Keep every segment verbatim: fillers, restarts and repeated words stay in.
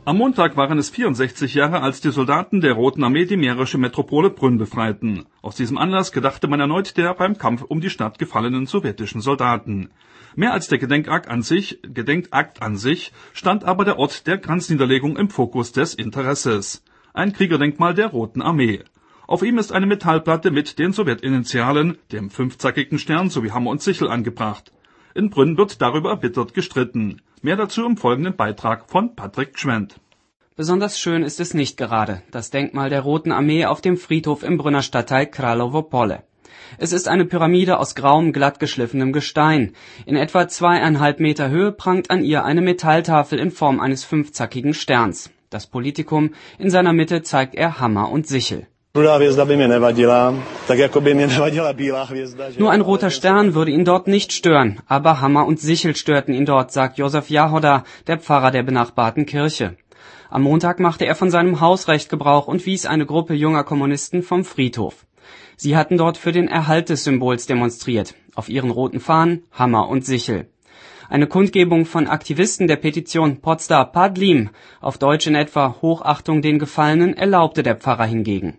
Am Montag waren es vierundsechzig Jahre, als die Soldaten der Roten Armee die mährische Metropole Brünn befreiten. Aus diesem Anlass gedachte man erneut der beim Kampf um die Stadt gefallenen sowjetischen Soldaten. Mehr als der Gedenkakt an sich, Gedenkakt an sich stand aber der Ort der Kranzniederlegung im Fokus des Interesses. Ein Kriegerdenkmal der Roten Armee. Auf ihm ist eine Metallplatte mit den Sowjetinitialen, dem fünfzackigen Stern sowie Hammer und Sichel angebracht. In Brünn wird darüber erbittert gestritten. Mehr dazu im folgenden Beitrag von Patrick Gschwendt. Besonders schön ist es nicht gerade, das Denkmal der Roten Armee auf dem Friedhof im Brünner Stadtteil Kralovo Pole. Es ist eine Pyramide aus grauem, glatt geschliffenem Gestein. In etwa zweieinhalb Meter Höhe prangt an ihr eine Metalltafel in Form eines fünfzackigen Sterns. Das Politikum, in seiner Mitte zeigt er Hammer und Sichel. Nur ein roter Stern würde ihn dort nicht stören, aber Hammer und Sichel störten ihn dort, sagt Josef Jahoda, der Pfarrer der benachbarten Kirche. Am Montag machte er von seinem Hausrecht Gebrauch und wies eine Gruppe junger Kommunisten vom Friedhof. Sie hatten dort für den Erhalt des Symbols demonstriert. Auf ihren roten Fahnen Hammer und Sichel. Eine Kundgebung von Aktivisten der Petition Podsta Padlim, auf Deutsch in etwa Hochachtung den Gefallenen, erlaubte der Pfarrer hingegen.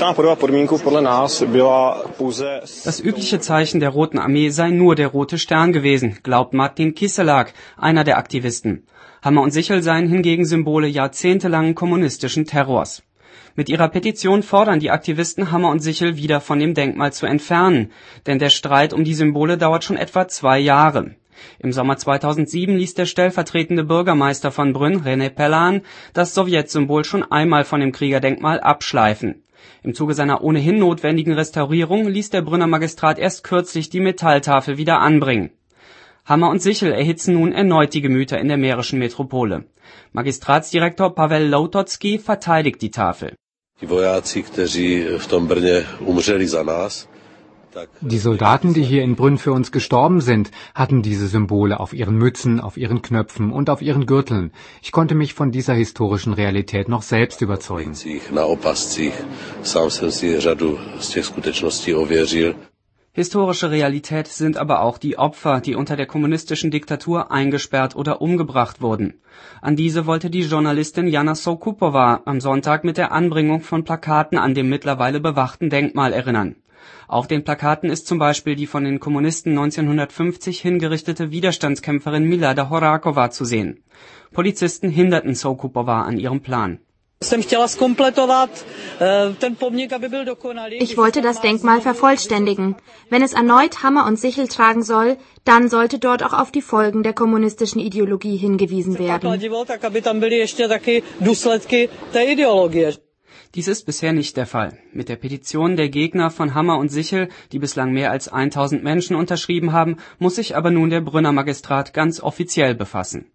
Das übliche Zeichen der Roten Armee sei nur der rote Stern gewesen, glaubt Martin Kiselak, einer der Aktivisten. Hammer und Sichel seien hingegen Symbole jahrzehntelangen kommunistischen Terrors. Mit ihrer Petition fordern die Aktivisten, Hammer und Sichel wieder von dem Denkmal zu entfernen, denn der Streit um die Symbole dauert schon etwa zwei Jahre. Im Sommer zweitausendsieben ließ der stellvertretende Bürgermeister von Brünn, René Pellan, das Sowjetsymbol schon einmal von dem Kriegerdenkmal abschleifen. Im Zuge seiner ohnehin notwendigen Restaurierung ließ der Brünner Magistrat erst kürzlich die Metalltafel wieder anbringen. Hammer und Sichel erhitzen nun erneut die Gemüter in der mährischen Metropole. Magistratsdirektor Pavel Loutotsky verteidigt die Tafel. Die Soldaten, die hier in Brünn für uns gestorben sind, hatten diese Symbole auf ihren Mützen, auf ihren Knöpfen und auf ihren Gürteln. Ich konnte mich von dieser historischen Realität noch selbst überzeugen. Historische Realität sind aber auch die Opfer, die unter der kommunistischen Diktatur eingesperrt oder umgebracht wurden. An diese wollte die Journalistin Jana Soukupova am Sonntag mit der Anbringung von Plakaten an dem mittlerweile bewachten Denkmal erinnern. Auf den Plakaten ist zum Beispiel die von den Kommunisten neunzehnhundertfünfzig hingerichtete Widerstandskämpferin Milada Horáková zu sehen. Polizisten hinderten Soukupova an ihrem Plan. Ich wollte das Denkmal vervollständigen. Wenn es erneut Hammer und Sichel tragen soll, dann sollte dort auch auf die Folgen der kommunistischen Ideologie hingewiesen werden. Dies ist bisher nicht der Fall. Mit der Petition der Gegner von Hammer und Sichel, die bislang mehr als tausend Menschen unterschrieben haben, muss sich aber nun der Brünner Magistrat ganz offiziell befassen.